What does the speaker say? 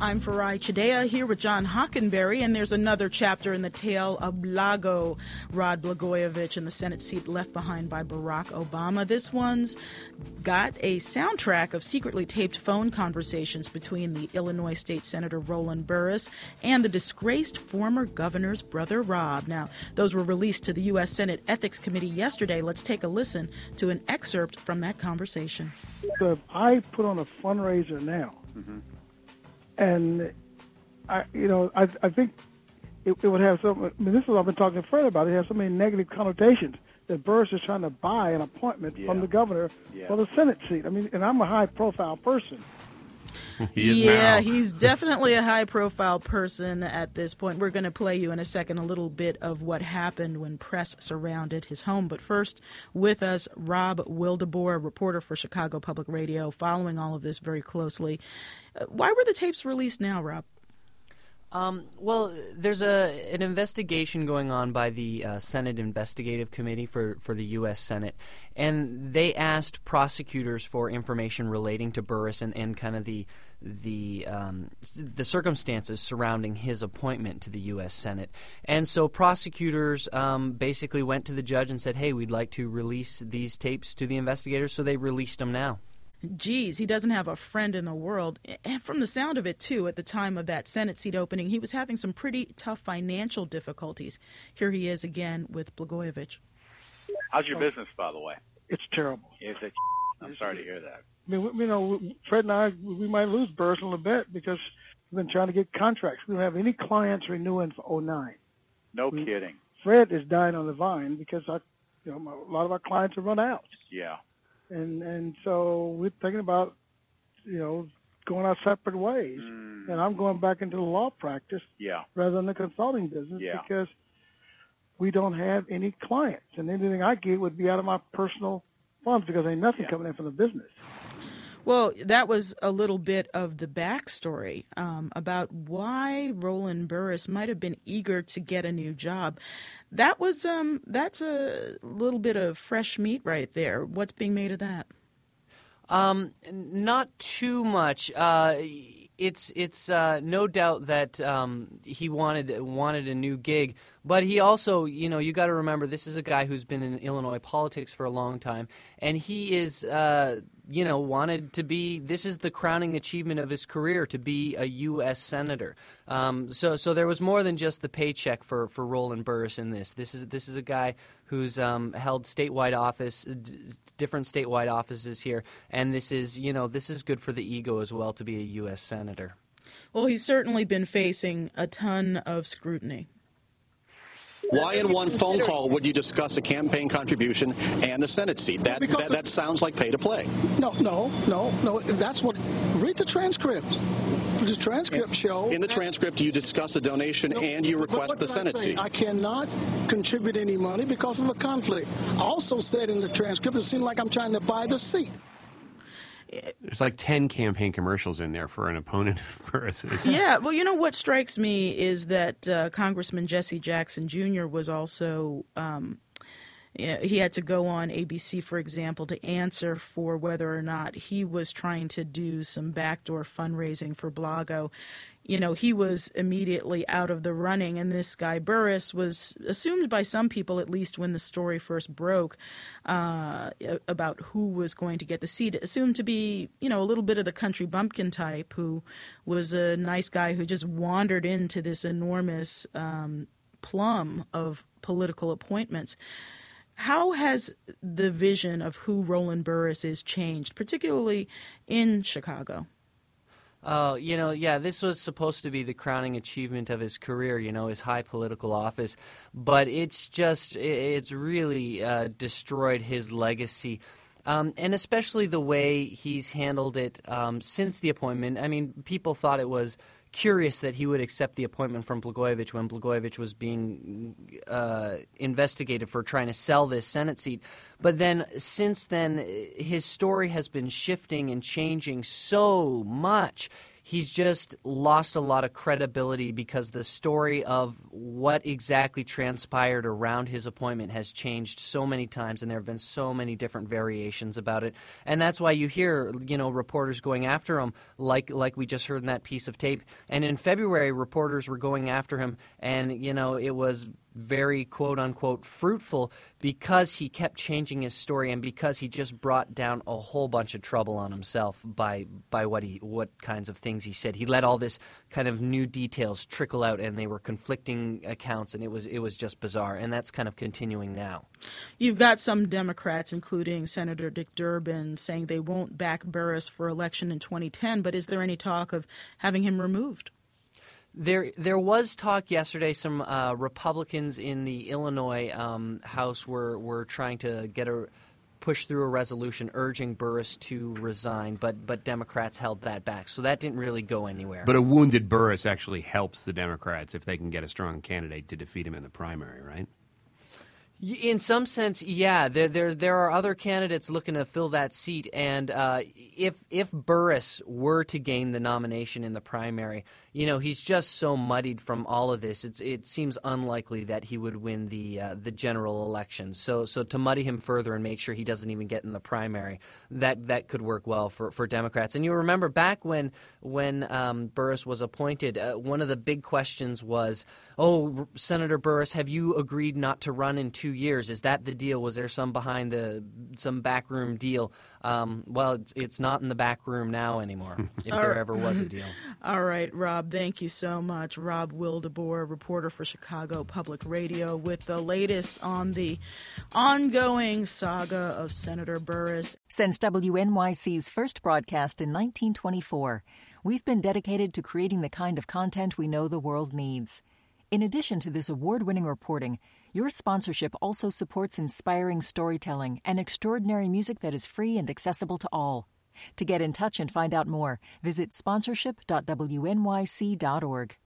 I'm Farai Chidea here with John Hockenberry, and there's another chapter in the tale of Blago, Rod Blagojevich, and the Senate seat left behind by Barack Obama. This one's got a soundtrack of secretly taped phone conversations between the Illinois State Senator Roland Burris and the disgraced former governor's brother Rob. Now, those were released to the U.S. Senate Ethics Committee yesterday. Let's take a listen to an excerpt from that conversation. So if I put on a fundraiser now, and I think it would have some. I mean, this is what I've been talking to Fred about. It has so many negative connotations that Burris is trying to buy an appointment from the governor for the Senate seat. I mean, and I'm a high-profile person. He is now. He's definitely a high-profile person at this point. We're going to play you in a second a little bit of what happened when press surrounded his home. But first, with us, Rob Wildeboer, a reporter for Chicago Public Radio, following all of this very closely. Why were the tapes released now, Rob? Well, there's an investigation going on by the Senate Investigative Committee for the U.S. Senate, and they asked prosecutors for information relating to Burris and kind of the circumstances surrounding his appointment to the U.S. Senate. And so prosecutors basically went to the judge and said, hey, we'd like to release these tapes to the investigators, so they released them now. Geez, he doesn't have a friend in the world. And from the sound of it, too, at the time of that Senate seat opening, he was having some pretty tough financial difficulties. Here he is again with Blagojevich. How's your business, by the way? It's terrible. Is it? I'm sorry to hear that. I mean, Fred and I, we might lose Burris a little bit because we've been trying to get contracts. We don't have any clients renewing for 2009. No kidding. Fred is dying on the vine because a lot of our clients have run out. Yeah. And so we're thinking about, going our separate ways. And I'm going back into the law practice rather than the consulting business because we don't have any clients. And anything I get would be out of my personal funds because ain't nothing coming in from the business. Well, that was a little bit of the backstory about why Roland Burris might have been eager to get a new job. That was that's a little bit of fresh meat right there. What's being made of that? Not too much. It's no doubt that he wanted a new gig, but he also, you got to remember, this is a guy who's been in Illinois politics for a long time, and he is, wanted to be. This is the crowning achievement of his career, to be a U.S. senator. So there was more than just the paycheck for Roland Burris in this. This is a guy who's held statewide office, different statewide offices here, and this is good for the ego as well to be a U.S. senator. Well, he's certainly been facing a ton of scrutiny. Why in one phone call would you discuss a campaign contribution and the Senate seat? That sounds like pay to play. No. That's what. Read the transcript. The transcript show. In the transcript, you discuss a donation and you request the Senate seat. I cannot contribute any money because of a conflict. I also said in the transcript, it seemed like I'm trying to buy the seat. There's like 10 campaign commercials in there for an opponent of Burris's. Yeah, well, what strikes me is that Congressman Jesse Jackson Jr. was also he had to go on ABC, for example, to answer for whether or not he was trying to do some backdoor fundraising for Blago. He was immediately out of the running, and this guy Burris was assumed by some people, at least when the story first broke, about who was going to get the seat, assumed to be, a little bit of the country bumpkin type who was a nice guy who just wandered into this enormous plum of political appointments. How has the vision of who Roland Burris is changed, particularly in Chicago? This was supposed to be the crowning achievement of his career, his high political office. But it's really destroyed his legacy. And especially the way he's handled it since the appointment. I mean, people thought it was curious that he would accept the appointment from Blagojevich when Blagojevich was being investigated for trying to sell this Senate seat. But then, since then, his story has been shifting and changing so much. he's just lost a lot of credibility because the story of what exactly transpired around his appointment has changed so many times, and there have been so many different variations about it. And that's why you hear, reporters going after him, like we just heard in that piece of tape. And in February, reporters were going after him, and, it was very quote-unquote fruitful because he kept changing his story and because he just brought down a whole bunch of trouble on himself by what kinds of things he said. He let all this kind of new details trickle out, and they were conflicting accounts, and it was just bizarre, and that's kind of continuing now. You've got some Democrats, including Senator Dick Durbin, saying they won't back Burris for election in 2010, but is there any talk of having him removed? There was talk yesterday. Some Republicans in the Illinois House were trying to push through a resolution urging Burris to resign, but Democrats held that back. So that didn't really go anywhere. But a wounded Burris actually helps the Democrats if they can get a strong candidate to defeat him in the primary, right? In some sense, yeah. There are other candidates looking to fill that seat, and if Burris were to gain the nomination in the primary, he's just so muddied from all of this. It seems unlikely that he would win the general election. So to muddy him further and make sure he doesn't even get in the primary, that could work well for Democrats. And you remember back when Burris was appointed, one of the big questions was, "Oh, Senator Burris, have you agreed not to run in 2 years? Is that the deal? Was there some backroom deal?" Well, it's not in the back room now anymore, if there ever was a deal. All right, Rob, thank you so much. Rob Wildeboer, reporter for Chicago Public Radio, with the latest on the ongoing saga of Senator Burris. Since WNYC's first broadcast in 1924, we've been dedicated to creating the kind of content we know the world needs. In addition to this award-winning reporting, your sponsorship also supports inspiring storytelling and extraordinary music that is free and accessible to all. To get in touch and find out more, visit sponsorship.wnyc.org.